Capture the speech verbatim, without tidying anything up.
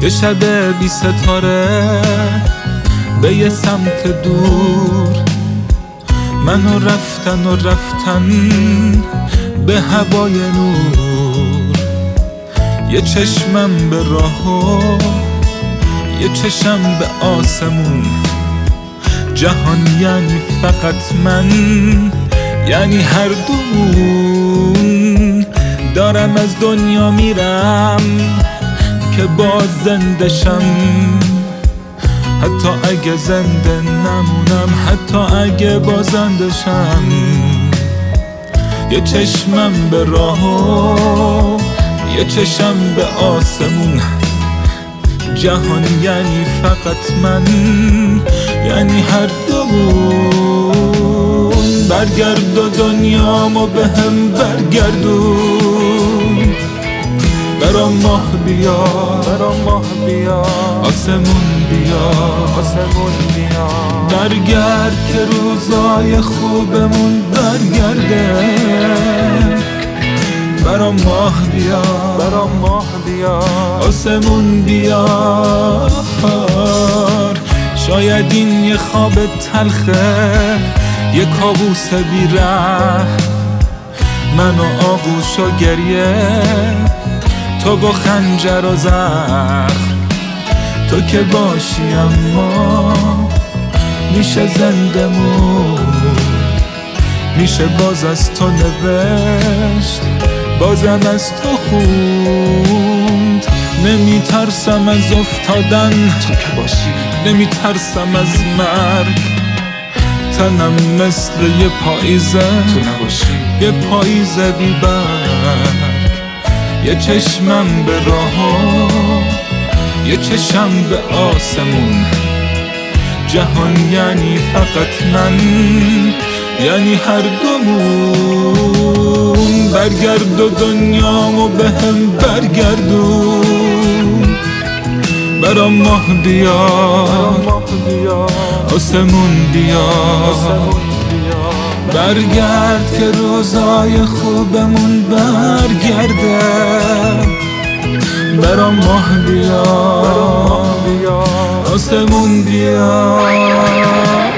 یه شب بی ستاره به یه سمت دور، منو رفتن و رفتن به هوای نور. یه چشمم به راه و یه چشم به آسمون، جهان یعنی فقط من، یعنی هر دومون. دارم از دنیا میرم که باز زنده شم، حتی اگه زنده نمونم، حتی اگه بازنده شم. یه چشمم به راه و یه چشم به آسمون، جهان یعنی فقط من، یعنی هر دومون. برگرد و دنیامو به هم برگردون، برام ماه بیا، برام ماه بیا، آسمون بیا، آسمون بیا. برگرد که روزای خوبمون برگرده، برام ماه بیا، برام ماه بیا، آسمون بیا. شاید این یه خواب تلخه، یه کابوس بی ره، من و آغوش و گریه، تو با خنجر و زخم. تو که باشی اما میشه زنده مون، میشه باز از تو نوشت، بازم از تو خوند. نمیترسم از افتادن، تو که باشی نمیترسم از مرگ. تنم مثل یه پاییزه، تو نباشی یه پاییزه بی برگ. یه چشمم به راه و یه چشم به آسمون، جهان یعنی فقط من، یعنی هر دومون. برگرد و دنیامو به هم برگردون، برام ماه بیا، آسمون بیا. برگرد که روزای خوبمون برگرده، برام ماه بیا، آسمون بیا.